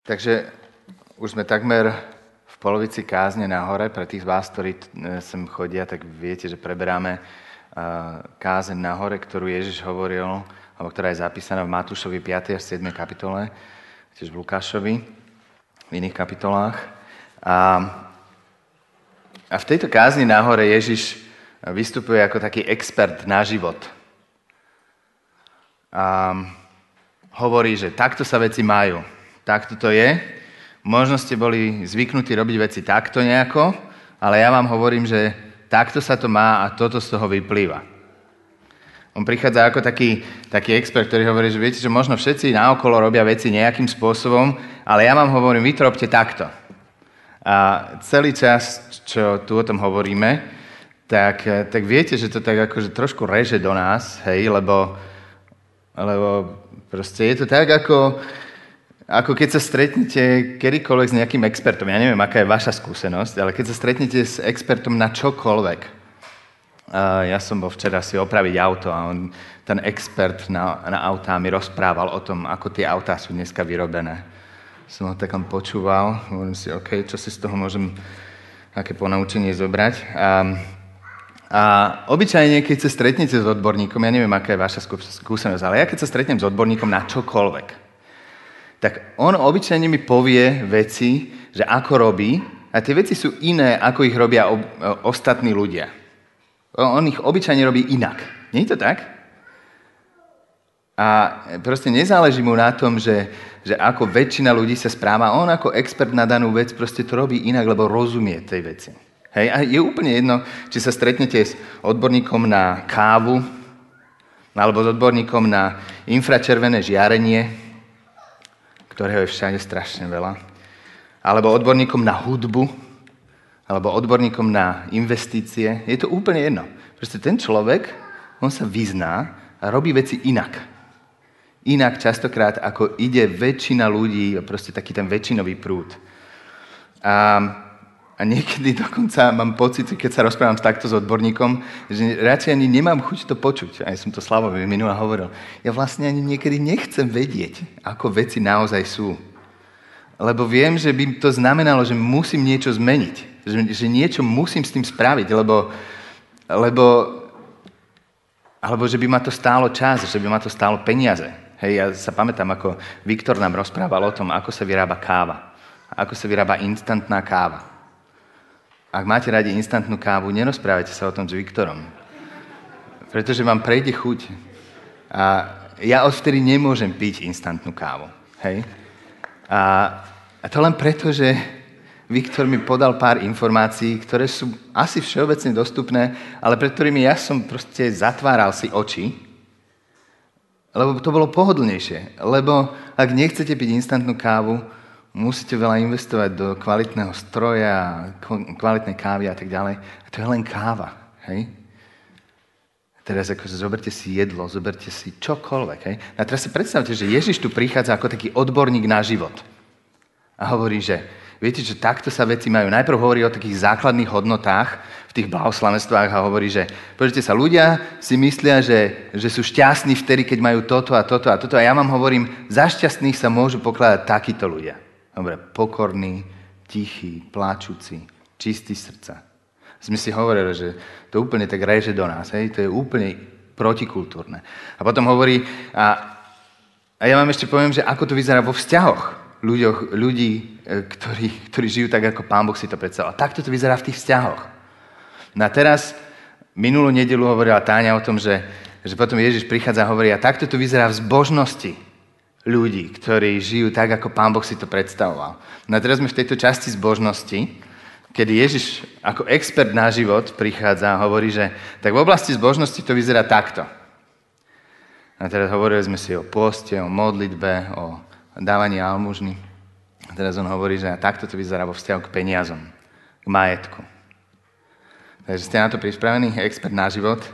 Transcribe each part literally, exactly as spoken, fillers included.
Takže už sme takmer v polovici kázne nahore. Pre tých z vás, ktorí sem chodia, tak viete, že preberáme kázeň nahore, ktorú Ježiš hovoril, alebo ktorá je zapísaná v Matúšovi piatej až siedmej kapitole, tiež v Lukášovi, v iných kapitolách. A, a v tejto kázni nahore Ježiš vystupuje ako taký expert na život. A hovorí, že takto sa veci majú. Takto to je. Možno ste boli zvyknutí robiť veci takto nejako, ale ja vám hovorím, že takto sa to má a toto z toho vyplýva. On prichádza ako taký, taký expert, ktorý hovorí, že viete, že možno všetci naokolo robia veci nejakým spôsobom, ale ja vám hovorím, vy to robte takto. A celý čas, čo tu o tom hovoríme, tak, tak viete, že to tak akože trošku reže do nás, hej, lebo, lebo proste je to tak, ako... Ako keď sa stretnete kedykoľvek s nejakým expertom, ja neviem, aká je vaša skúsenosť, ale keď sa stretnete s expertom na čokoľvek. Uh, ja som bol včera si opraviť auto a on, ten expert na, na autá mi rozprával o tom, ako tie autá sú dneska vyrobené. Som ho tak len počúval, hovorím si, OK, čo si z toho môžem, aké ponaučenie zobrať. A, a obyčajne, keď sa stretnete s odborníkom, ja neviem, aká je vaša skúsenosť, ale ja keď sa stretnem s odborníkom na čokoľvek, tak on obyčajne mi povie veci, že ako robí, a tie veci sú iné, ako ich robia ob, ostatní ľudia. On ich obyčajne robí inak. Nie je to tak? A proste nezáleží mu na tom, že, že ako väčšina ľudí sa správa, on ako expert na danú vec proste to robí inak, lebo rozumie tej veci. Hej? A je úplne jedno, či sa stretnete s odborníkom na kávu, alebo s odborníkom na infračervené žiarenie, ktorého je všade strašne veľa, alebo odborníkom na hudbu, alebo odborníkom na investície. Je to úplne jedno. Proste ten človek, on sa vyzná a robí veci inak. Inak častokrát, ako ide väčšina ľudí, proste taký ten väčšinový prúd. A, a niekedy dokonca mám pocit, keď sa rozprávam takto s odborníkom, že radšej ani nemám chuť to počuť. Aj som to Slavovi minule hovoril. Ja vlastne ani niekedy nechcem vedieť, ako veci naozaj sú. Lebo viem, že by to znamenalo, že musím niečo zmeniť. Že, že niečo musím s tým spraviť, lebo, lebo alebo že by ma to stálo čas, že by ma to stálo peniaze. Hej, ja sa pamätám, ako Viktor nám rozprával o tom, ako sa vyrába káva. Ako sa vyrába instantná káva. Ak máte radi instantnú kávu, nerozprávajte sa o tom s Viktorom. Pretože vám prejde chuť. A ja odvtedy nemôžem piť instantnú kávu. Hej? A, a to len preto, že Viktor mi podal pár informácií, ktoré sú asi všeobecne dostupné, ale pred ktorými ja som proste zatváral si oči, lebo to bolo pohodlnejšie. Lebo ak nechcete piť instantnú kávu, musíte veľa investovať do kvalitného stroja, kvalitnej kávy a tak ďalej. A to je len káva, hej? Teraz ako zoberte si jedlo, zoberte si čokoľvek, hej? A teraz si predstavte, že Ježiš tu prichádza ako taký odborník na život. A hovorí, že viete, že takto sa veci majú. Najprv hovorí o takých základných hodnotách v tých blahoslavenstvách a hovorí, že pozrite sa, ľudia si myslia, že, že sú šťastní vtedy, keď majú toto a toto a toto. A ja vám hovorím, za šťastných sa môžu pokladať takíto ľudia. Dobre, pokorný, tichý, pláčuci, čistý srdca. Sme si hovorili, že to úplne tak reže do nás, hej? To je úplne protikultúrne. A potom hovorí, a, a ja vám ešte poviem, že ako to vyzerá vo vzťahoch ľuďoch, ľudí, ktorí, ktorí žijú tak, ako Pán Boh si to predstavoval. Takto to vyzerá v tých vzťahoch. No a teraz, minulú nedeľu hovorila Táňa o tom, že, že potom Ježiš prichádza a hovorí, a takto to vyzerá v zbožnosti ľudí, ktorí žijú tak, ako Pán Boh si to predstavoval. No a teraz sme v tejto časti zbožnosti, kedy Ježiš ako expert na život prichádza a hovorí, že tak v oblasti zbožnosti to vyzerá takto. A teraz hovorili sme si o poste, o modlitbe, o dávaní almužny. A teraz on hovorí, že takto to vyzerá vo vzťahu k peniazom, k majetku. Takže ste na to pripravení? Expert na život.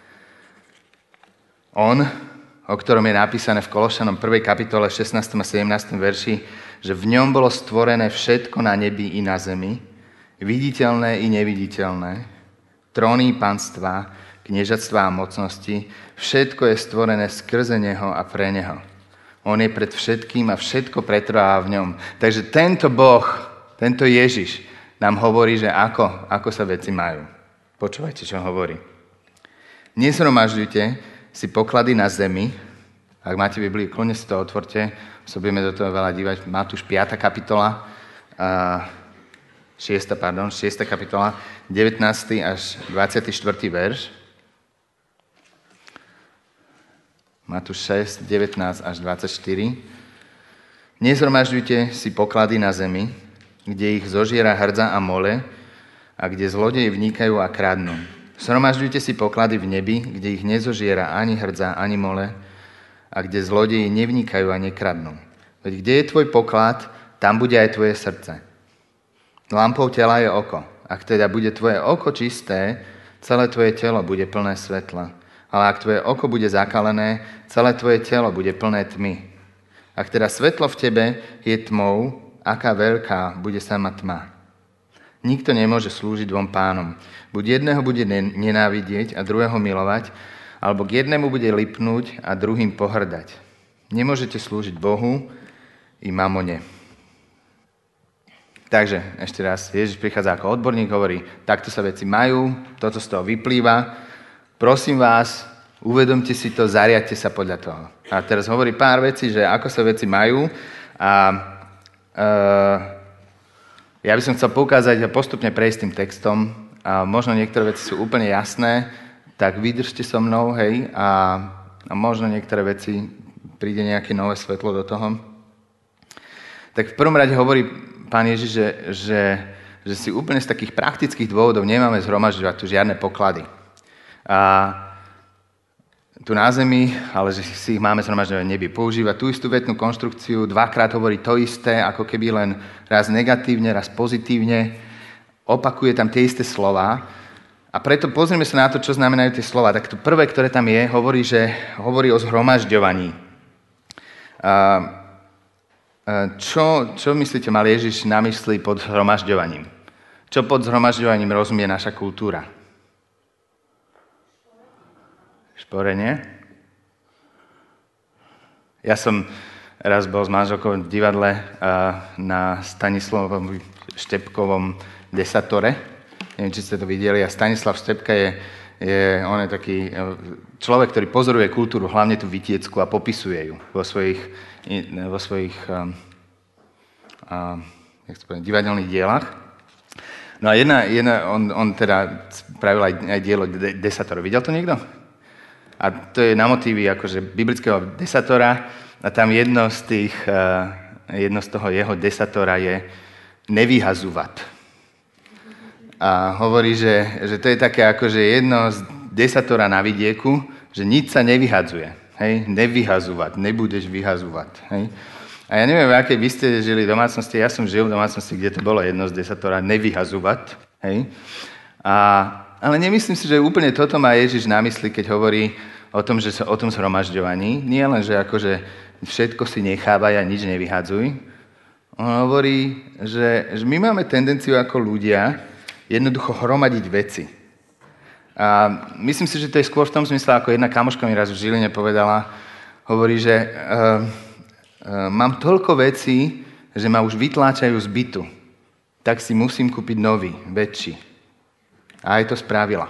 On, o ktorom je napísané v Kološanom prvej kapitole šestnástom a sedemnástom verši, že v ňom bolo stvorené všetko na nebi i na zemi, viditeľné i neviditeľné, tróny panstva, kniežatstvá a mocnosti, všetko je stvorené skrze neho a pre neho. On je pred všetkým a všetko pretrváva v ňom. Takže tento Boh, tento Ježiš nám hovorí, že ako, ako sa veci majú. Počúvajte, čo hovorí. Nezhromažďujte si poklady na zemi. Ak máte Bibliu, kľudne si to otvorte. So budeme do toho veľa dívať. Matúš piata kapitola, šiesta, pardon, šiesta kapitola, devätnásty až dvadsiaty štvrtý verš. Matúš šesť, devätnásť až dvadsaťštyri. Nezhromažďujte si poklady na zemi, kde ich zožiera hrdza a mole a kde zlodeji vnikajú a kradnú. Zhromažďujte si poklady v nebi, kde ich nezožiera ani hrdza, ani mole a kde zlodeji nevnikajú a nekradnú. Veď kde je tvoj poklad, tam bude aj tvoje srdce. Lampou tela je oko. Ak teda bude tvoje oko čisté, celé tvoje telo bude plné svetla. Ale ak tvoje oko bude zakalené, celé tvoje telo bude plné tmy. Ak teda svetlo v tebe je tmou, aká veľká bude sama tma. Nikto nemôže slúžiť dvom pánom. Buď jedného bude nenávidieť a druhého milovať, alebo k jednému bude lipnúť a druhým pohrdať. Nemôžete slúžiť Bohu i mamone. Takže, ešte raz, Ježiš prichádza ako odborník, hovorí, takto sa veci majú, toto z toho vyplýva. Prosím vás, uvedomte si to, zariadte sa podľa toho. A teraz hovorí pár vecí, že ako sa veci majú. A uh, ja by som chcel poukázať a postupne prejsť tým textom. A možno niektoré veci sú úplne jasné, tak vydržte so mnou, hej, a, a možno niektoré veci príde nejaké nové svetlo do toho. Tak v prvom rade hovorí Pán Ježiš, že, že, že si úplne z takých praktických dôvodov nemáme zhromažďovať tu žiadne poklady. A tu na zemi, ale že si ich máme zhromažďovať nebi. Používa tú istú vetnú konštrukciu, dvakrát hovorí to isté, ako keby len raz negatívne, raz pozitívne. Opakuje tam tie isté slova. A preto pozrieme sa na to, čo znamenajú tie slova. Tak to prvé, ktoré tam je, hovorí, že hovorí o zhromažďovaní. A čo, čo myslíte, mal Ježiš na mysli pod zhromažďovaním? Čo pod zhromažďovaním rozumie naša kultúra? Šporenie. Ja som raz bol s manželkou v divadle na Stanislavovom Štepkovom desatore. Neviem, či ste to videli. A Stanislav Štepka je, je, on je taký človek, ktorý pozoruje kultúru, hlavne tú vitieckú, a popisuje ju vo svojich, vo svojich um, um, jak to poviem, divadelných dielach. No a jedna, jedna on, on teda spravil aj, aj dielo Desator. Videl to niekto? A to je na motívy akože biblického desatora a tam jedno z tých, jedno z toho jeho desatora je nevyhazúvať. A hovorí, že, že to je také akože jedno z desatora na vidieku, že nič sa nevyhadzuje. Hej? Nevyhazúvať, nebudeš vyhazúvať. Hej? A ja neviem, v akej vy ste žili v domácnosti, ja som žil v domácnosti, kde to bolo jedno z desatora nevyhazúvať. Hej? A Ale nemyslím si, že úplne toto má Ježiš na mysli, keď hovorí o tom, že sa o tom zhromažďovaní. Nie len, že akože všetko si nechávaj a nič nevyhadzuj. On hovorí, že, že my máme tendenciu ako ľudia jednoducho hromadiť veci. A myslím si, že to je skôr v tom zmysle, ako jedna kamoška mi raz v Žiline povedala, hovorí, že uh, uh, mám toľko vecí, že ma už vytláčajú z bytu. Tak si musím kúpiť nový, väčší. A aj to spravila.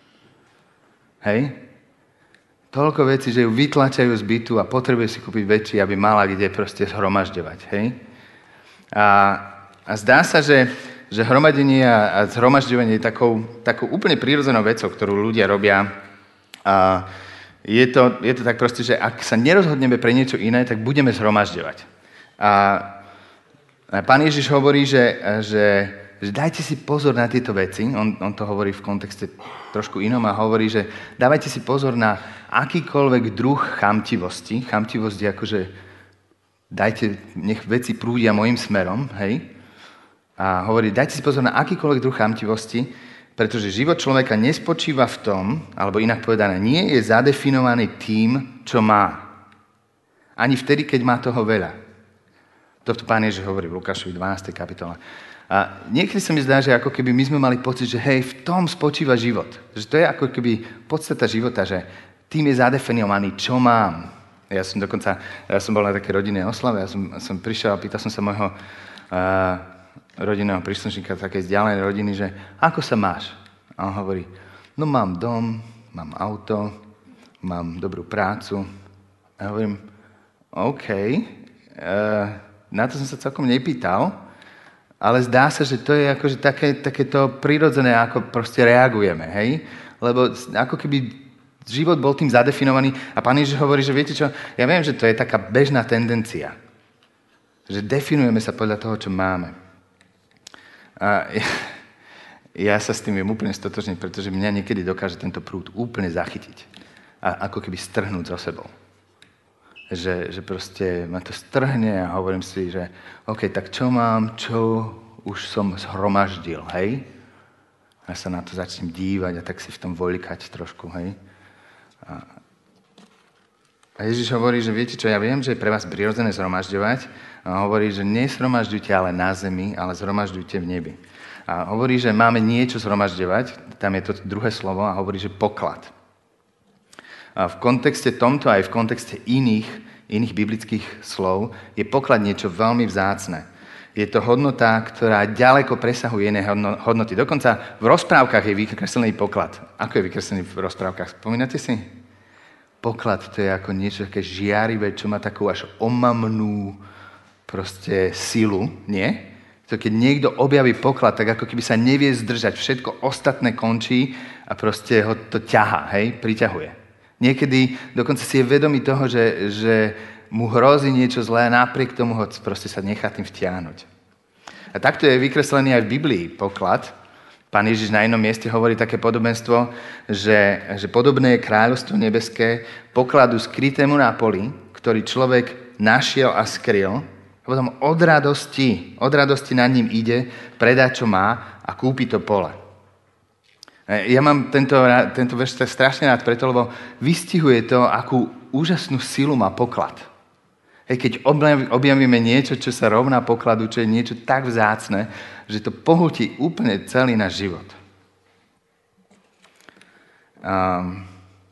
Hej? Toľko vecí, že ju vytlačajú z bytu a potrebuje si kúpiť väčší, aby mala kde proste zhromažďovať. Hej? A, a zdá sa, že, že hromadenie a, a zhromažďovanie je takou, takou úplne prírodzenou vecou, ktorú ľudia robia. A je to, je to tak proste, že ak sa nerozhodneme pre niečo iné, tak budeme zhromažďovať. A, a Pán Ježiš hovorí, že, že že dajte si pozor na tieto veci, on, on to hovorí v kontexte trošku inom a hovorí, že dávajte si pozor na akýkoľvek druh chamtivosti. Chamtivosť je akože, dajte, nech veci prúdia mojim smerom, hej? A hovorí, dajte si pozor na akýkoľvek druh chamtivosti, pretože život človeka nespočíva v tom, alebo inak povedané, nie je zadefinovaný tým, čo má. Ani vtedy, keď má toho veľa. Toto Pán Ježiš hovorí v Lukášovi dvanástej kapitole. A niekedy sa mi zdá, že ako keby my sme mali pocit, že hej, v tom spočíva život. Že to je ako keby podstata života, že tým je zadefinovaný, čo mám. Ja som dokonca, ja som bol na také rodinnej oslave, ja som, som prišiel a pýtal som sa môjho uh, rodinného príslušníka takej vzdialenej rodiny, že ako sa máš? A on hovorí, no mám dom, mám auto, mám dobrú prácu. A ja hovorím, OK, uh, na to som sa celkom nepýtal, ale zdá sa, že to je akože také, takéto prirodzené, ako proste reagujeme, hej? Lebo ako keby život bol tým zadefinovaný a Pán Ježiš hovorí, že viete čo, ja viem, že to je taká bežná tendencia, že definujeme sa podľa toho, čo máme. A ja, ja sa s tým viem úplne stotožniť, pretože mňa niekedy dokáže tento prúd úplne zachytiť a ako keby strhnúť so sebou. Že, že proste ma to strhne a hovorím si, že OK, tak čo mám, čo už som zhromaždil, hej? A sa na to začnem dívať a tak si v tom voľkať trošku, hej? A Ježiš hovorí, že viete čo, ja viem, že je pre vás prirodzené zhromažďovať. A hovorí, že nezhromažďujte ale na zemi, ale zhromažďujte v nebi. A hovorí, že máme niečo zhromažďovať, tam je to druhé slovo a hovorí, že poklad. A v kontexte tomto aj v kontexte iných, iných biblických slov je poklad niečo veľmi vzácne. Je to hodnota, ktorá ďaleko presahuje iné hodnoty. Dokonca v rozprávkach je vykreslený poklad. Ako je vykreslený v rozprávkach? Spomínate si? Poklad to je ako niečo také žiarivé, čo má takú až omamnú proste silu, nie? To keď niekto objaví poklad, tak ako keby sa nevie zdržať, všetko ostatné končí a proste ho to ťahá, hej? Priťahuje. Niekedy dokonca si je vedomý toho, že, že mu hrozí niečo zlé a napriek tomu ho proste sa nechá tým vtiahnuť. A takto je vykreslený aj v Biblii poklad. Pán Ježiš na inom mieste hovorí také podobenstvo, že, že podobné je kráľovstvo nebeské pokladu skrytému na poli, ktorý človek našiel a skryl, a potom od radosti, od radosti nad ním ide, predá, čo má a kúpi to pole. Ja mám tento, tento verš strašne rád preto, lebo vystihuje to, akú úžasnú silu má poklad. Hej, keď objavíme niečo, čo sa rovná pokladu, čo je niečo tak vzácne, že to pohutí úplne celý náš život. Um,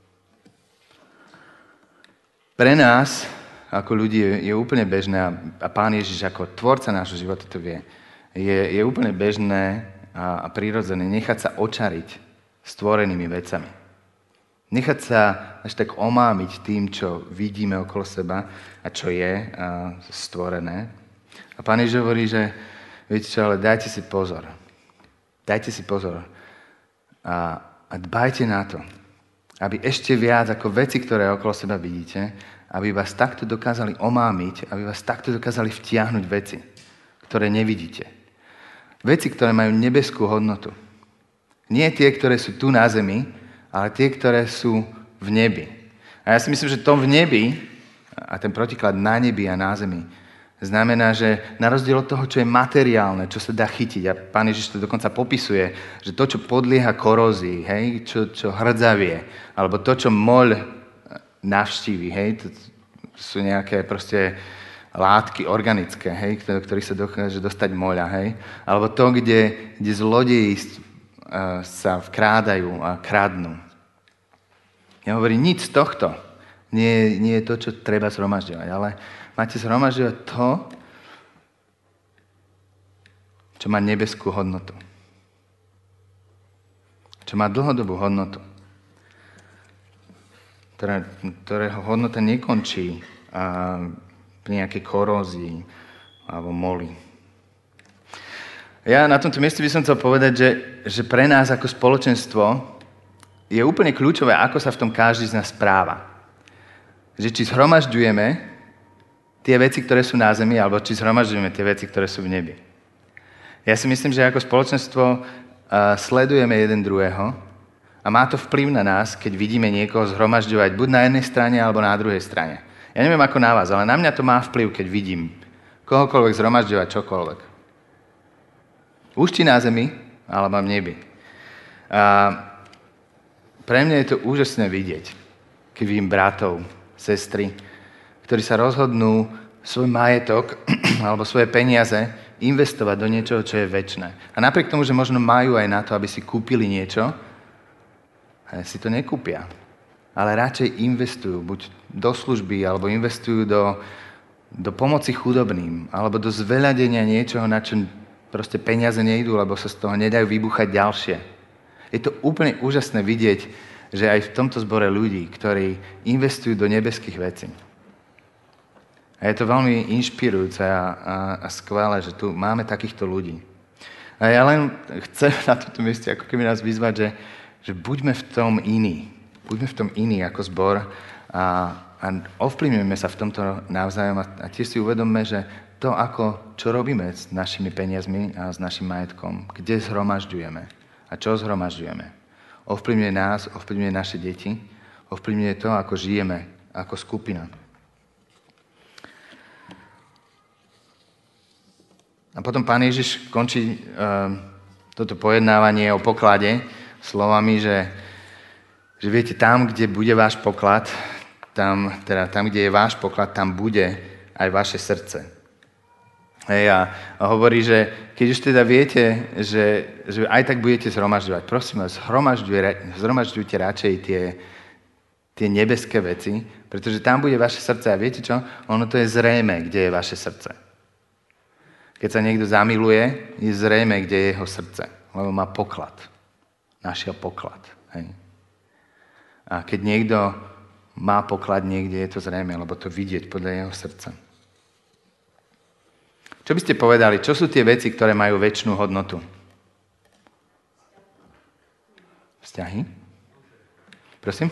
pre nás, ako ľudí, je, je úplne bežné, a Pán Ježiš ako tvorca nášho života to vie, je, je úplne bežné a, a prirodzené nechať sa očariť stvorenými vecami. Nechať sa až tak omámiť tým, čo vidíme okolo seba a čo je a, stvorené. A Pán Ježiš hovorí, že viete čo, ale dajte si pozor. Dajte si pozor. A, a dbajte na to, aby ešte viac ako veci, ktoré okolo seba vidíte, aby vás takto dokázali omámiť, aby vás takto dokázali vtiahnuť veci, ktoré nevidíte. Veci, ktoré majú nebeskú hodnotu. Nie tie, ktoré sú tu na zemi, ale tie, ktoré sú v nebi. A ja si myslím, že to v nebi, a ten protiklad na nebi a na zemi, znamená, že na rozdiel od toho, čo je materiálne, čo sa dá chytiť, a Pán Ježiš to dokonca popisuje, že to, čo podlieha korózii, hej, čo, čo hrdzavie, alebo to, čo moľ navštíví, hej, to sú nejaké proste látky organické, hej, do ktorých sa dokáže dostať moľa, hej, alebo to, kde, kde zlodeji sa vkrádajú a kradnú. Ja hovorím, nič z tohto nie, nie je to, čo treba zhromažďovať, ale máte zhromažďovať to, čo má nebeskú hodnotu. Čo má dlhodobú hodnotu. Ktoré, ktorého hodnota nekončí a, pri nejakej korózii alebo moli. Ja na tomto mieste by som chcel povedať, že, že pre nás ako spoločenstvo je úplne kľúčové, ako sa v tom každý z nás správa. Že či zhromažďujeme tie veci, ktoré sú na zemi, alebo či zhromažďujeme tie veci, ktoré sú v nebi. Ja si myslím, že ako spoločenstvo uh, sledujeme jeden druhého a má to vplyv na nás, keď vidíme niekoho zhromažďovať buď na jednej strane, alebo na druhej strane. Ja neviem ako na vás, ale na mňa to má vplyv, keď vidím kohokoľvek zhromažďovať čokoľvek. Už či na zemi, alebo v nebi. A pre mňa je to úžasné vidieť, keď vidím bratov, sestry, ktorí sa rozhodnú svoj majetok alebo svoje peniaze investovať do niečoho, čo je večné. A napriek tomu, že možno majú aj na to, aby si kúpili niečo, si to nekúpia. Ale radšej investujú buď do služby alebo investujú do, do pomoci chudobným alebo do zveľadenia niečoho, na čo proste peniaze nejdú, lebo sa z toho nedajú vybuchať ďalšie. Je to úplne úžasné vidieť, že aj v tomto zbore ľudí, ktorí investujú do nebeských vecí. A je to veľmi inšpirujúce a, a, a skvelé, že tu máme takýchto ľudí. A ja len chcem na tomto mieste ako keby nás vyzvať, že, že buďme v tom iní. Buďme v tom iní ako zbor a, a ovplyvňujeme sa v tomto navzájom a, a tiež si uvedomme, že to, ako, čo robíme s našimi peniazmi a s našim majetkom, kde zhromažďujeme a čo zhromažďujeme, ovplyvňuje nás, ovplyvňuje naše deti, ovplyvňuje to, ako žijeme ako skupina. A potom Pán Ježiš končí uh, toto pojednávanie o poklade slovami, že, že viete, tam, kde bude váš poklad, tam, teda tam, kde je váš poklad, tam bude aj vaše srdce. Hej, a, a hovorí, že keď už teda viete, že, že aj tak budete zhromažďovať, prosím vás, zhromažďujte radšej tie, tie nebeské veci, pretože tam bude vaše srdce. A viete čo? Ono to je zrejme, kde je vaše srdce. Keď sa niekto zamiluje, je zrejme, kde je jeho srdce, lebo má poklad. Našiel poklad. Hej. A keď niekto má poklad niekde, je to zrejme, lebo to vidieť podľa jeho srdca. Čo by ste povedali? Čo sú tie veci, ktoré majú večnú hodnotu? Vzťahy? Prosím?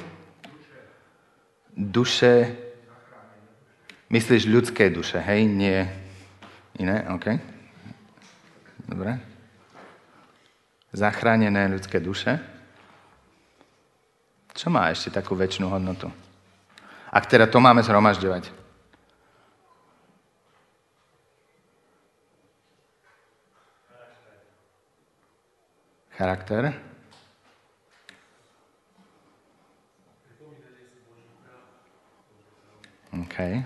Duše. Myslíš ľudské duše, hej? Nie... Iné? OK. Dobre. Zachránené ľudské duše. Čo má ešte takú večnú hodnotu? Ak teda to máme zhromažďovať. Charakter. OK.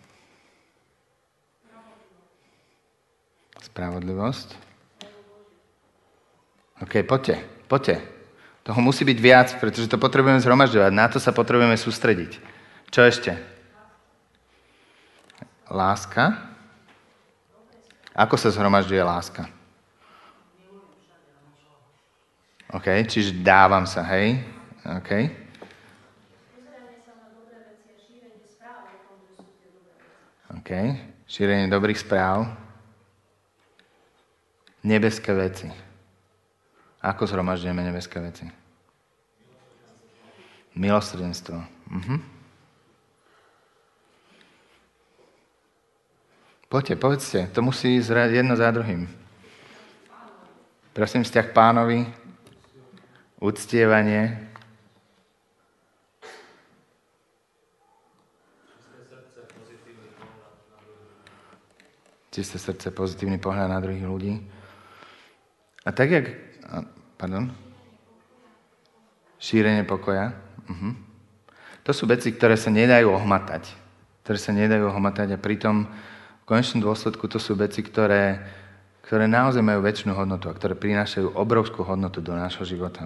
Spravodlivosť. OK, poďte, poďte. Toho musí byť viac, pretože to potrebujeme zhromažďovať. Na to sa potrebujeme sústrediť. Čo ešte? Láska. Ako sa zhromažďuje láska? OK, čiže dávam sa, hej? OK. OK, šírenie dobrých správ. Nebeské veci. Ako zhromažďujeme nebeské veci? Milosrdenstvo. Mhm. Poďte, povedzte. To musí ísť jedno za druhým. Prosím, vzťah k Pánovi, uctievanie. Čisté srdce, pozitívny pohľad na druhých ľudí. A tak, jak... Pardon? Šírenie pokoja. Uh-huh. To sú veci, ktoré sa nedajú ohmatať. Ktoré sa nedajú ohmatať a pritom v konečnom dôsledku to sú veci, ktoré, ktoré naozaj majú väčšinu hodnotu a ktoré prinášajú obrovskú hodnotu do nášho života.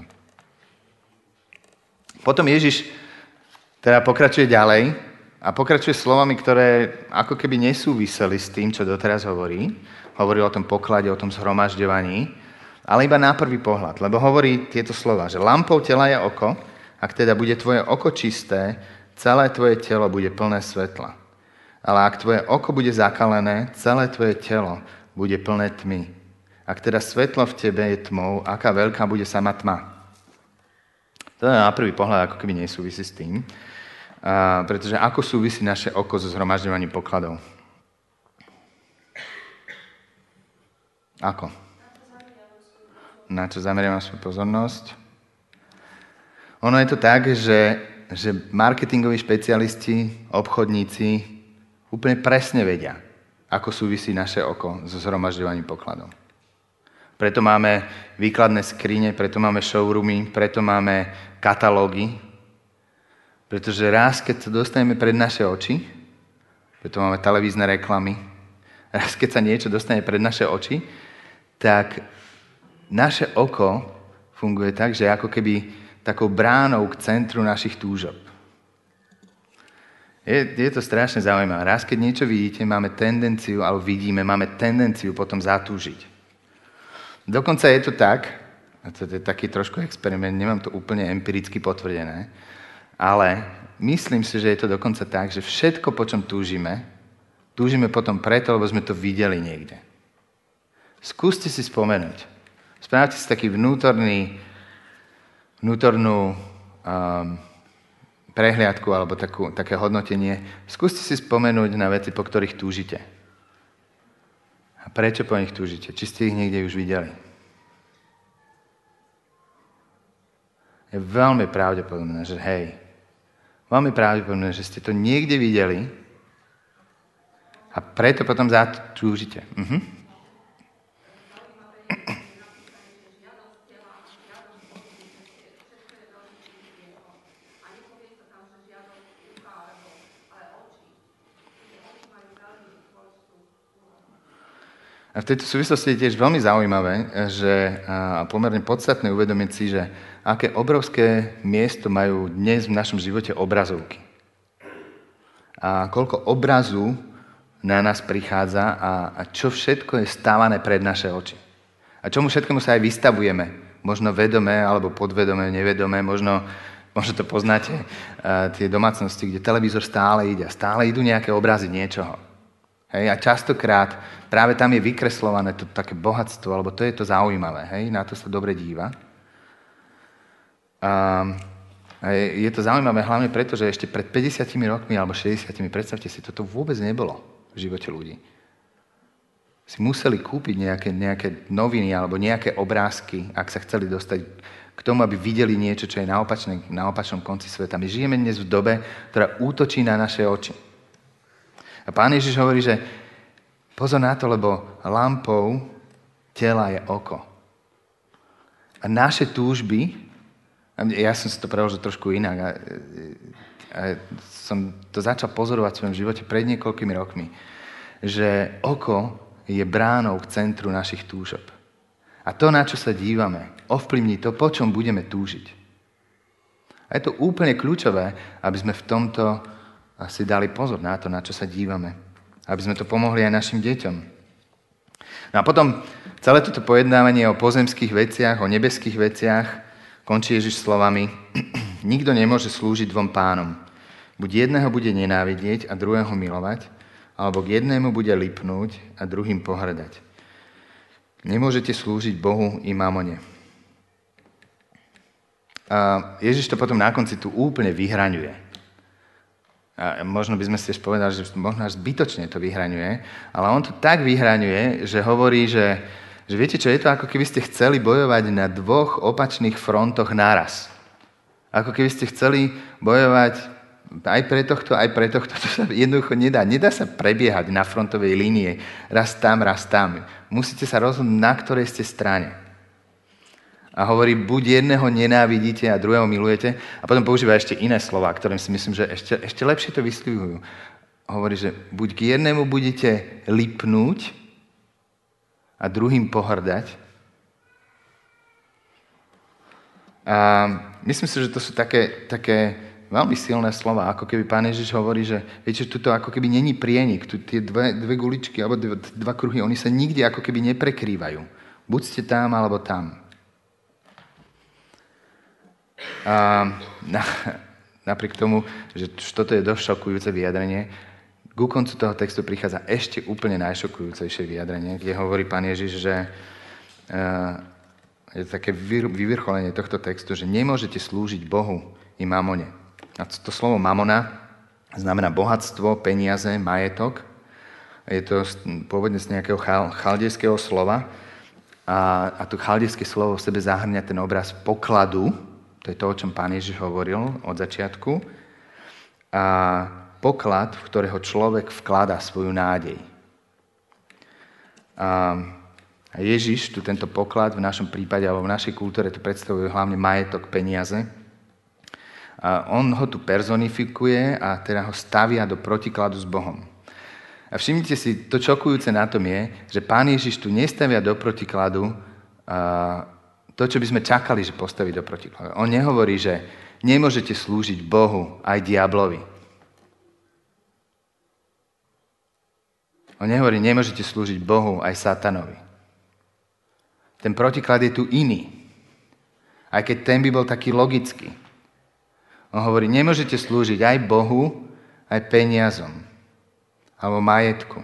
Potom Ježiš teda pokračuje ďalej a pokračuje slovami, ktoré ako keby nesúviseli s tým, čo doteraz hovorí. Hovorí o tom poklade, o tom zhromažďovaní, ale iba na prvý pohľad, lebo hovorí tieto slova, že lampou tela je oko, ak teda bude tvoje oko čisté, celé tvoje telo bude plné svetla. Ale ak tvoje oko bude zakalené, celé tvoje telo bude plné tmy. Ak teda svetlo v tebe je tmou, aká veľká bude sama tma. To je na prvý pohľad ako keby nesúvisí s tým, a, pretože ako súvisí naše oko so zhromažďovaním pokladov? Ako? Na čo zameriam svoju pozornosť. Ono je to tak, že, že marketingoví špecialisti, obchodníci úplne presne vedia, ako súvisí naše oko so zhromažďovaním pokladov. Preto máme výkladné skrine, preto máme showroomy, preto máme katalógy, pretože raz, keď sa dostaneme pred naše oči, preto máme televízne reklamy, raz, keď sa niečo dostane pred naše oči, tak naše oko funguje tak, že ako keby takou bránou k centru našich túžob. Je, je to strašne zaujímavé. Raz, keď niečo vidíte, máme tendenciu, alebo vidíme, máme tendenciu potom zatúžiť. Dokonca je to tak, a to je taký trošku experiment, nemám to úplne empiricky potvrdené, ale myslím si, že je to dokonca tak, že všetko, po čom túžime, túžime potom preto, lebo sme to videli niekde. Skúste si spomenúť. Spravte si taký vnútorný, vnútornú um, prehliadku alebo takú, také hodnotenie. Skúste si spomenúť na veci, po ktorých túžite. A prečo po nich túžite? Či ste ich niekde už videli? Je veľmi pravdepodobné, že hej, veľmi pravdepodobné, že ste to niekde videli a preto potom za to túžite. Mhm. A v tejto súvislosti je tiež veľmi zaujímavé, že a pomerne podstatné uvedomiť si, že aké obrovské miesto majú dnes v našom živote obrazovky. A koľko obrazu na nás prichádza a, a čo všetko je stávané pred naše oči. A čomu všetkému sa aj vystavujeme. Možno vedomé, alebo podvedomé, nevedomé, možno, možno to poznáte, tie domácnosti, kde televízor stále ide a stále idú nejaké obrazy niečoho. Hej, a častokrát práve tam je vykreslované to také bohatstvo, alebo to je to zaujímavé, hej, na to sa dobre díva. A, a je, je to zaujímavé hlavne preto, že ešte pred päťdesiatimi rokmi alebo šesťdesiatimi, predstavte si, toto vôbec nebolo v živote ľudí. Si museli kúpiť nejaké, nejaké noviny alebo nejaké obrázky, ak sa chceli dostať k tomu, aby videli niečo, čo je na, opačnej, na opačnom konci sveta. My žijeme dnes v dobe, ktorá útočí na naše oči. A Pán Ježiš hovorí, že pozor na to, lebo lampou tela je oko. A naše túžby, ja som si to preložil trošku inak, a, a som to začal pozorovať v svojom živote pred niekoľkými rokmi, že oko je bránou k centru našich túžob. A to, na čo sa dívame, ovplyvní to, po čom budeme túžiť. A je to úplne kľúčové, aby sme v tomto a si dali pozor na to, na čo sa dívame. Aby sme to pomohli aj našim deťom. No a potom celé toto pojednávanie o pozemských veciach, o nebeských veciach končí Ježiš slovami: Nikto nemôže slúžiť dvom pánom. Buď jedného bude nenávidieť a druhého milovať, alebo k jednému bude lipnúť a druhým pohrdať. Nemôžete slúžiť Bohu i mamone. A Ježiš to potom na konci tu úplne vyhraňuje. A možno by sme si tiež povedali, že možno až zbytočne to vyhraňuje, ale on to tak vyhraňuje, že hovorí, že, že viete čo, je to ako keby ste chceli bojovať na dvoch opačných frontoch naraz. Ako keby ste chceli bojovať aj pre tohto, aj pre tohto. To sa jednoducho nedá. Nedá sa prebiehať na frontovej línie raz tam, raz tam. Musíte sa rozhodnúť, na ktorej ste strane. A hovorí, buď jedného nenávidíte a druhého milujete. A potom používa ešte iné slova, ktorým si myslím, že ešte, ešte lepšie to vysvetľujú. Hovorí, že buď k jednému budete lipnúť a druhým pohrdať. A myslím si, že to sú také, také veľmi silné slova. Ako keby Pán Ježiš hovorí, že viete, tuto ako keby není prienik. Tu tie dve, dve guličky alebo dve, dva kruhy, oni sa nikdy ako keby neprekrývajú. Buď ste tam, alebo tam. A na, napriek tomu, že toto je dosť šokujúce vyjadrenie, ku koncu toho textu prichádza ešte úplne najšokujúcejšie vyjadrenie, kde hovorí Pán Ježiš, že uh, je také vyvrcholenie tohto textu, že nemôžete slúžiť Bohu i mamone. A to slovo mamona znamená bohatstvo, peniaze, majetok. Je to pôvodne z nejakého chal, chaldejského slova a, a to chaldejské slovo v sebe zahrňa ten obraz pokladu. To je to, o čom Pán Ježiš hovoril od začiatku. A poklad, v ktorého človek vkladá svoju nádej. A Ježiš, tu tento poklad v našom prípade, alebo v našej kultúre, to predstavuje hlavne majetok, peniaze. A on ho tu personifikuje a teda ho stavia do protikladu s Bohom. A všimnite si, to čokujúce na tom je, že Pán Ježiš tu nestavia do protikladu a to, čo by sme čakali, že postaví do protikladu. On nehovorí, že nemôžete slúžiť Bohu aj diablovi. On nehovorí, nemôžete slúžiť Bohu aj satanovi. Ten protiklad je tu iný. Aj keď ten by bol taký logický. On hovorí, nemôžete slúžiť aj Bohu, aj peniazom. Alebo majetku.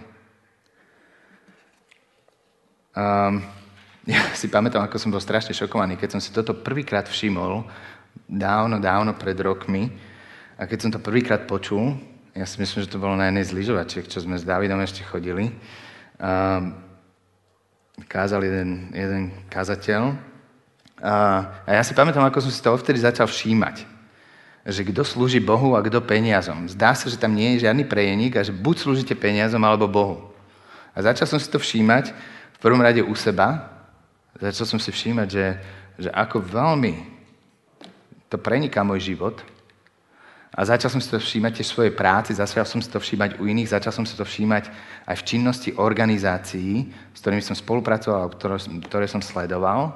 Um, ja si pamätám, ako som bol strašne šokovaný, keď som si toto prvýkrát všimol, dávno, dávno pred rokmi, a keď som to prvýkrát počul, ja si myslím, že to bolo na jednej z lyžovačiek, čo sme s Dávidom ešte chodili, um, kázal jeden, jeden kazateľ, a, a ja si pamätám, ako som si to vtedy začal všímať, že kto slúži Bohu a kto peniazom. Zdá sa, že tam nie je žiadny prejeník a že buď slúžite peniazom alebo Bohu. A začal som si to všímať v prvom rade u seba, začal som si všímať, že, že ako veľmi to preniká môj život. A začal som si to všímať tiež v svojej práci, začal som si to všímať u iných, začal som si to všímať aj v činnosti organizácií, s ktorými som spolupracoval, ktoré, ktoré som sledoval.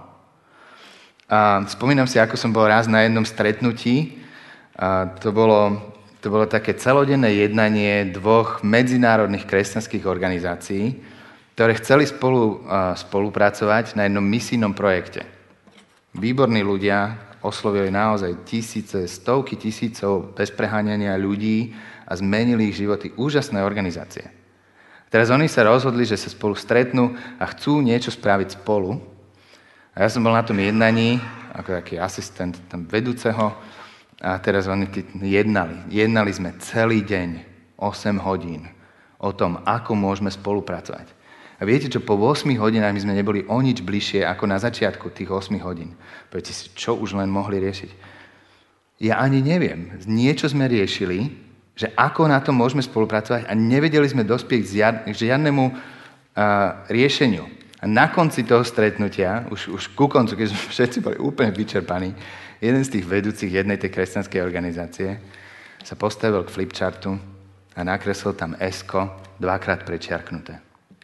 A spomínam si, ako som bol raz na jednom stretnutí. A to bolo, to bolo také celodenné jednanie dvoch medzinárodných kresťanských organizácií, ktoré chceli spolu, spolupracovať na jednom misijnom projekte. Výborní ľudia, oslovili naozaj tisíce, stovky tisícov bez preháňania ľudí a zmenili ich životy. Úžasné organizácie. Teraz oni sa rozhodli, že sa spolu stretnú a chcú niečo spraviť spolu. A ja som bol na tom jednaní, ako taký asistent tam vedúceho, a teraz oni jednali. Jednali sme celý deň, osem hodín, o tom, ako môžeme spolupracovať. A viete, čo po ôsmich hodinách my sme neboli o nič bližšie ako na začiatku tých ôsmich hodín. Poviete si, čo už len mohli riešiť. Ja ani neviem. Niečo sme riešili, že ako na tom môžeme spolupracovať a nevedeli sme dospieť k žiadnemu uh, riešeniu. A na konci toho stretnutia, už, už ku koncu, keď sme všetci boli úplne vyčerpaní, jeden z tých vedúcich jednej tej kresťanskej organizácie sa postavil k flipchartu a nakreslil tam esko dvakrát prečiarknuté.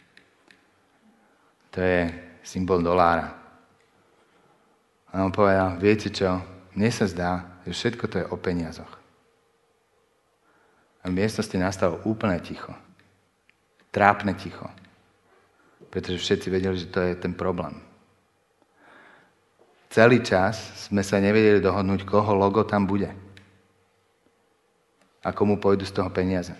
To je symbol dolára. A on povedal, viete čo, mne sa zdá, že všetko to je o peniazoch. A v miestnosti nastalo úplne ticho. Trápne ticho. Pretože všetci vedeli, že to je ten problém. Celý čas sme sa nevedeli dohodnúť, koho logo tam bude. A komu pôjdu z toho peniaze.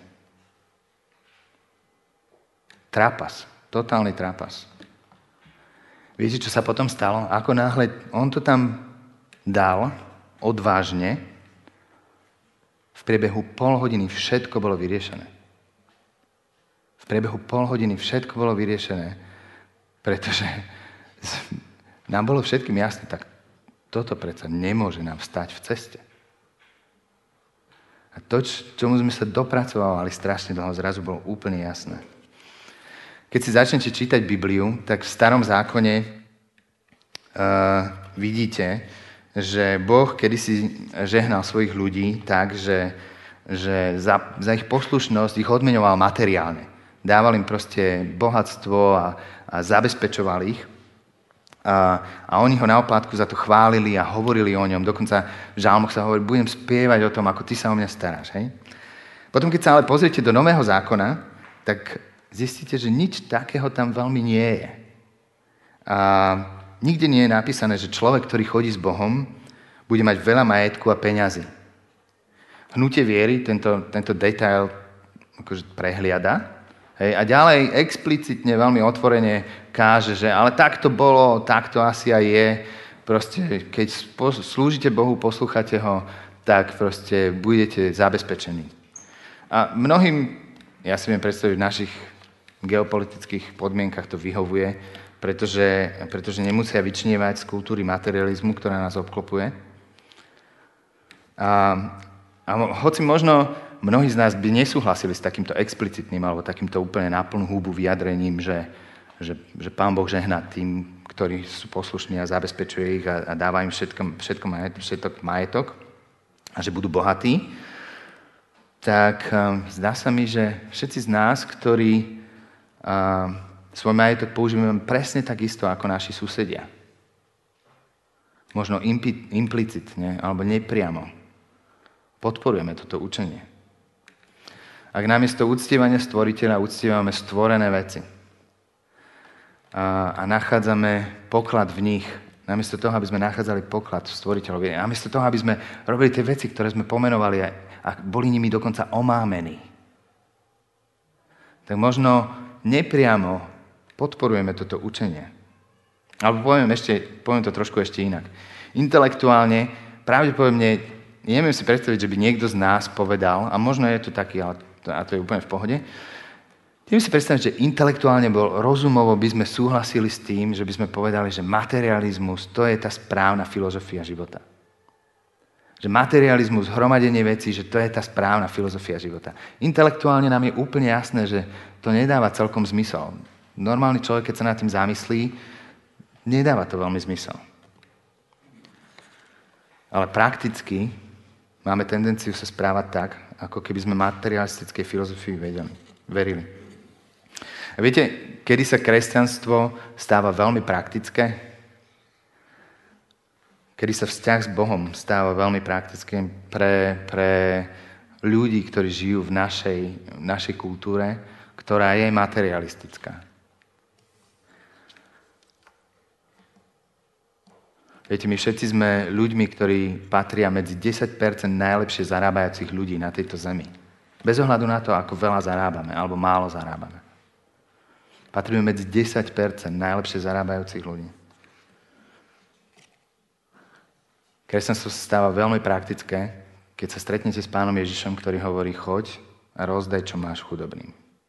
Trapas. Totálny trapas. Viete, čo sa potom stalo? Ako náhle on to tam dal odvážne, v priebehu pol hodiny všetko bolo vyriešené. V priebehu pol hodiny všetko bolo vyriešené, pretože nám bolo všetkým jasné, tak toto predsa nemôže nám stať v ceste. A to, čomu sme sa dopracovali strašne dlho, zrazu bolo úplne jasné. Keď si začnete čítať Bibliu, tak v Starom zákone uh, vidíte, že Boh kedysi žehnal svojich ľudí tak, že, že za, za ich poslušnosť ich odmeňoval materiálne. Dával im proste bohatstvo a, a zabezpečoval ich. A, a oni ho na oplátku za to chválili a hovorili o ňom. Dokonca v žalmoch sa hovorí, budem spievať o tom, ako ty sa o mňa staráš. Hej? Potom, keď sa ale pozriete do Nového zákona, tak zistíte, že nič takého tam veľmi nie je. A nikde nie je napísané, že človek, ktorý chodí s Bohom, bude mať veľa majetku a peňazí. Hnutie viery tento, tento detail akože prehliada. Hej, a ďalej explicitne, veľmi otvorene káže, že ale tak to bolo, tak to asi aj je. Proste, keď slúžite Bohu, poslúchate ho, tak proste budete zabezpečení. A mnohým, ja si viem predstaviť, v našich geopolitických podmienkach to vyhovuje, pretože, pretože nemusia vyčnievať z kultúry materializmu, ktorá nás obklopuje. A, a hoci možno mnohí z nás by nesúhlasili s takýmto explicitným alebo takýmto úplne na plnú hubu vyjadrením, že, že, že Pán Boh žehná tým, ktorí sú poslušní a zabezpečuje ich a, a dáva im všetko, všetko, majetok, všetko majetok a že budú bohatí, tak um, zdá sa mi, že všetci z nás, ktorí uh, svoj majetok používame presne takisto ako naši susedia. Možno impi, implicitne alebo nepriamo podporujeme toto učenie. Ak namiesto uctievania stvoriteľa uctievame stvorené veci a, a nachádzame poklad v nich, namiesto toho, aby sme nachádzali poklad v stvoriteľovi, namiesto toho, aby sme robili tie veci, ktoré sme pomenovali a, a boli nimi dokonca omámení, tak možno nepriamo podporujeme toto učenie. Alebo poviem, ešte, poviem to trošku ešte inak. Intelektuálne, pravdepodobne, neviem si predstaviť, že by niekto z nás povedal, a možno je to taký, ale to, a to je úplne v pohode, neviem si predstaviť, že intelektuálne bol rozumovo by sme súhlasili s tým, že by sme povedali, že materializmus to je tá správna filozofia života. Že materializmus, hromadenie vecí, že to je tá správna filozofia života. Intelektuálne nám je úplne jasné, že to nedáva celkom zmysel. Normálny človek, keď sa nad tým zamyslí, nedáva to veľmi zmysel. Ale prakticky máme tendenciu sa správať tak, ako keby sme materialistickej filozofii verili. A viete, kedy sa kresťanstvo stáva veľmi praktické? Kedy sa vzťah s Bohom stáva veľmi praktickým pre, pre ľudí, ktorí žijú v našej, v našej kultúre, ktorá je materialistická. Viete, my všetci sme ľuďmi, ktorí patria medzi desať percent najlepšie zarábajúcich ľudí na tejto zemi. Bez ohľadu na to, ako veľa zarábame, alebo málo zarábame. Patríme medzi desať percent najlepšie zarábajúcich ľudí. Kresťanstvo sa stáva veľmi praktické, keď sa stretnete s Pánom Ježišom, ktorý hovorí, choď a rozdaj, čo máš chudobným.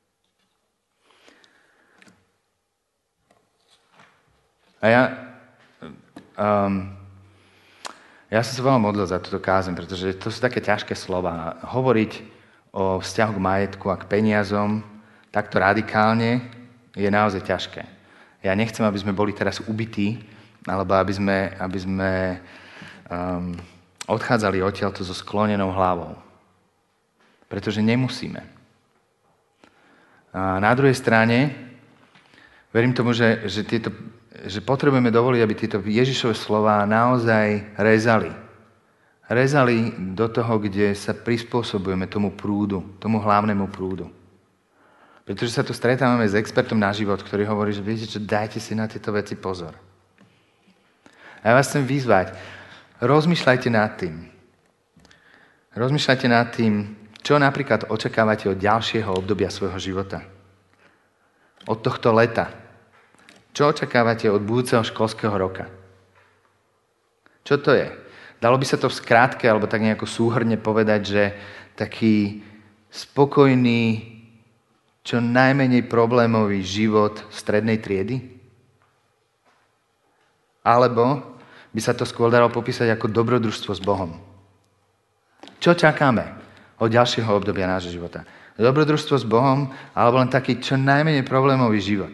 A ja, um, ja som sa veľmi modlil za túto kázeň, pretože to sú také ťažké slova. Hovoriť o vzťahu k majetku a k peniazom takto radikálne je naozaj ťažké. Ja nechcem, aby sme boli teraz ubití, alebo aby sme, aby sme um, odchádzali odtiaľto so sklonenou hlavou. Pretože nemusíme. A na druhej strane, verím tomu, že, že, tieto, že potrebujeme dovoliť, aby tieto Ježišove slová naozaj rezali. Rezali do toho, kde sa prispôsobujeme tomu prúdu, tomu hlavnému prúdu. Pretože sa tu stretávame s expertom na život, ktorý hovorí, že viete čo, dajte si na tieto veci pozor. A ja vás chcem vyzvať, rozmýšľajte nad tým. Rozmýšľajte nad tým, čo napríklad očakávate od ďalšieho obdobia svojho života. Od tohto leta. Čo očakávate od budúceho školského roka? Čo to je? Dalo by sa to v skrátke, alebo tak nejako súhrne povedať, že taký spokojný, čo najmenej problémový život strednej triedy? Alebo by sa to skôr dalo popísať ako dobrodružstvo s Bohom. Čo čakáme od ďalšieho obdobia nášho života? Dobrodružstvo s Bohom, alebo len taký čo najmenej problémový život?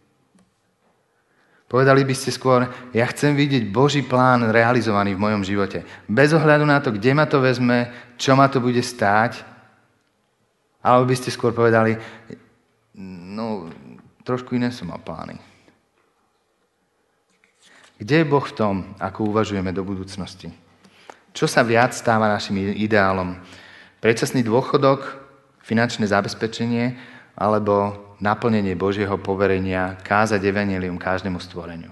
Povedali by ste skôr, ja chcem vidieť Boží plán realizovaný v mojom živote. Bez ohľadu na to, kde ma to vezme, čo ma to bude stáť. Alebo by ste skôr povedali, no, trošku iné som mal plány. Kde je Boh v tom, ako uvažujeme do budúcnosti? Čo sa viac stáva našim ideálom? Predčasný dôchodok, finančné zabezpečenie alebo naplnenie Božieho poverenia kázať evanjelium každému stvoreniu?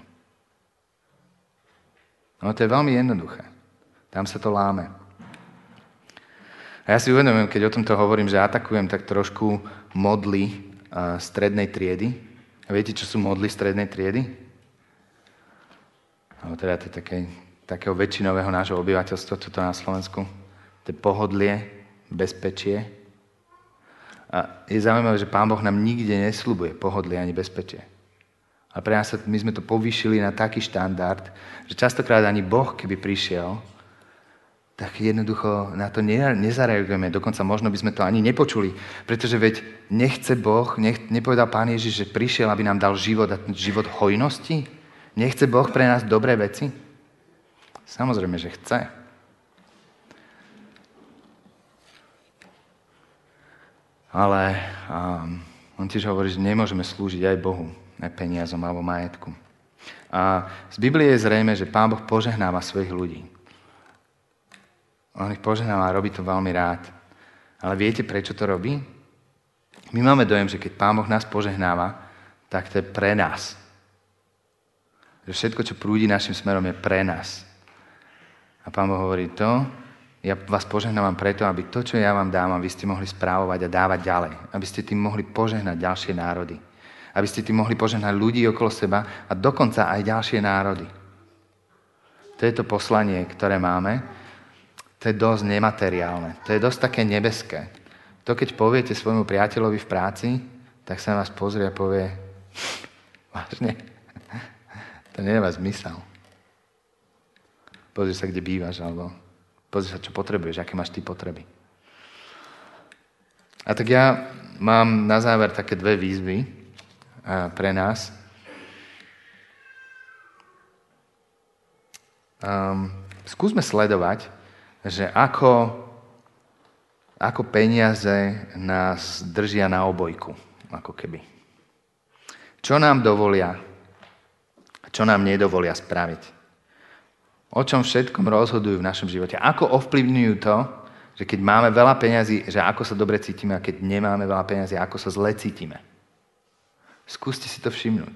No to je veľmi jednoduché. Tam sa to láme. A ja si uvedomujem, keď o tomto hovorím, že atakujem tak trošku modly uh, strednej triedy. A viete, čo sú modly strednej triedy? Alebo teda to je také, takého väčšinového nášho obyvateľstva tuto na Slovensku. To je pohodlie, bezpečie. A je zaujímavé, že Pán Boh nám nikde nesľubuje pohodlie ani bezpečie. A pre nás my sme to povýšili na taký štandard, že častokrát ani Boh, keby prišiel, tak jednoducho na to nezareagujeme. Dokonca možno by sme to ani nepočuli, pretože veď nechce Boh, nech, nepovedal Pán Ježiš, že prišiel, aby nám dal život a život hojnosti? Nechce Boh pre nás dobré veci? Samozrejme, že chce. Ale um, on tiež hovorí, že nemôžeme slúžiť aj Bohu, aj peniazom alebo majetku. A z Biblie je zrejme, že Pán Boh požehnáva svojich ľudí. On ich požehnáva a robí to veľmi rád. Ale viete, prečo to robí? My máme dojem, že keď Pán Boh nás požehnáva, tak to je pre nás. Že všetko, čo prúdi našim smerom, je pre nás. A Pán Boh hovorí to, ja vás požehnávam preto, aby to, čo ja vám dám, aby ste mohli správovať a dávať ďalej. Aby ste tým mohli požehnať ďalšie národy. Aby ste tým mohli požehnať ľudí okolo seba a dokonca aj ďalšie národy. To je to poslanie, ktoré máme. To je dosť nemateriálne. To je dosť také nebeské. To, keď poviete svojmu priateľovi v práci, tak sa na vás pozrie a povie, vážne, to nedáva zmysel. Pozri sa, kde bývaš, alebo pozri sa, čo potrebuješ, aké máš ty potreby. A tak ja mám na záver také dve výzvy pre nás. Um, skúsme sledovať, že ako, ako peniaze nás držia na obojku, ako keby. Čo nám dovolia, čo nám nedovolia spraviť. O čom všetkom rozhodujú v našom živote. Ako ovplyvňujú to, že keď máme veľa peňazí, že ako sa dobre cítime, a keď nemáme veľa peňazí, ako sa zle cítime. Skúste si to všimnúť.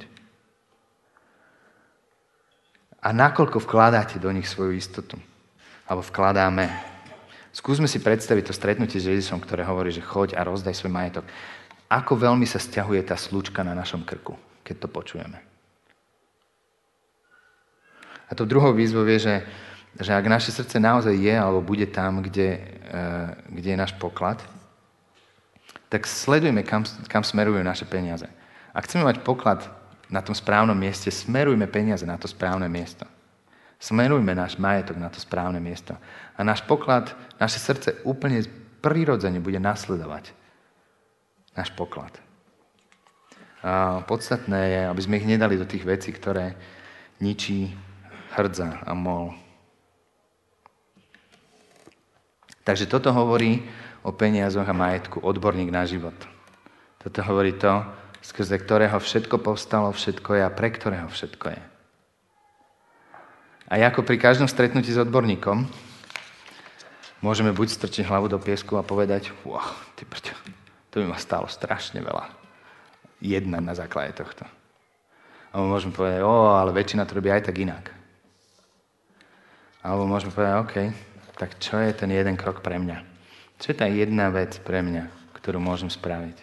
A nakoľko vkladáte do nich svoju istotu? Alebo vkladáme. Skúsme si predstaviť to stretnutie s Ježišom, ktoré hovorí, že choď a rozdaj svoj majetok. Ako veľmi sa sťahuje tá slučka na našom krku, keď to počujeme. A to druhou výzvou je, že, že ak naše srdce naozaj je alebo bude tam, kde, kde je náš poklad, tak sledujme, kam, kam smerujú naše peniaze. Ak chceme mať poklad na tom správnom mieste, smerujme peniaze na to správne miesto. Smerujme náš majetok na to správne miesto. A náš poklad, naše srdce úplne prirodzene bude nasledovať náš poklad. A podstatné je, aby sme ich nedali do tých vecí, ktoré ničí hrdza a mol. Takže toto hovorí o peniazoch a majetku odborník na život. Toto hovorí to, skrze ktorého všetko povstalo, všetko je a pre ktorého všetko je. A ako pri každom stretnutí s odborníkom môžeme buď strčiť hlavu do piesku a povedať, wow, ty prťo, to by ma stálo strašne veľa. Jedna na základe tohto. Alebo môžeme povedať, o, ale väčšina to robí aj tak inak. Alebo môžeme povedať, OK, tak čo je ten jeden krok pre mňa? Čo je tá jedna vec pre mňa, ktorú môžem spraviť?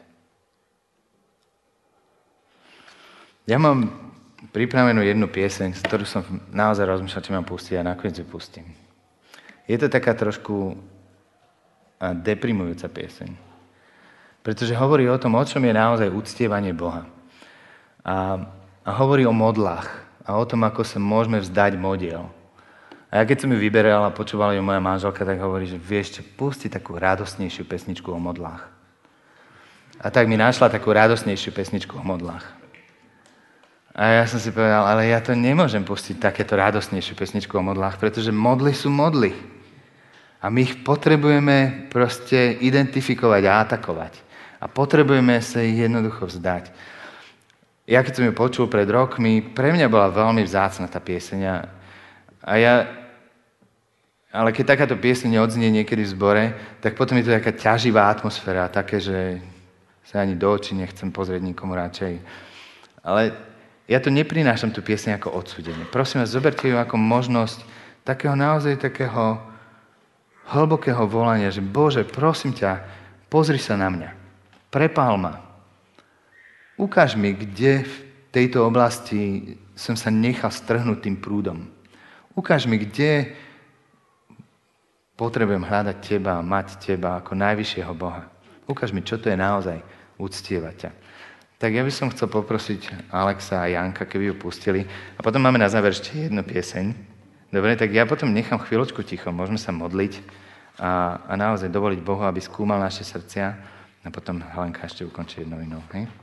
Ja mám pripravenú jednu pieseň, z ktorú som naozaj rozmýšľal, či mám pustiť a nakoniec ju pustím. Je to taká trošku deprimujúca pieseň. Pretože hovorí o tom, o čom je naozaj uctievanie Boha. A, a hovorí o modlách a o tom, ako sa môžeme vzdať modiel. A ja keď som ju vyberal a počúvala ju moja manželka, tak hovorí, že vieš čo, pusti takú radosnejšiu pesničku o modlách. A tak mi našla takú radosnejšiu pesničku o modlách. A ja som si povedal, ale ja to nemôžem pustiť takéto radosnejšiu pesničku o modlách, pretože modly sú modly. A my ich potrebujeme proste identifikovať a atakovať. A potrebujeme sa ich jednoducho vzdať. Ja keď som ju počul pred rokmi, pre mňa bola veľmi vzácna tá pieseň. A ja, ale keď takáto pieseň odznie niekedy v zbore, tak potom je to taká ťaživá atmosféra, také, že sa ani do očí nechcem pozrieť nikomu radšej. Ale ja to neprinášam tú pieseň ako odsúdenie. Prosím vás, zoberte ju ako možnosť takého naozaj takého hlbokého volania, že Bože, prosím ťa, pozri sa na mňa. Prepál ma. Ukáž mi, kde v tejto oblasti som sa nechal strhnúť tým prúdom. Ukáž mi, kde potrebujem hľadať teba, mať teba ako najvyššieho Boha. Ukáž mi, čo to je naozaj uctievať ťa. Tak ja by som chcel poprosiť Alexa a Janka, keby ju pustili. A potom máme na záver ešte jednu pieseň. Dobre, tak ja potom nechám chvíľočku ticho, môžeme sa modliť a, a naozaj dovoliť Bohu, aby skúmal naše srdcia a potom Helenka ešte ukončí jednou inou. Hej?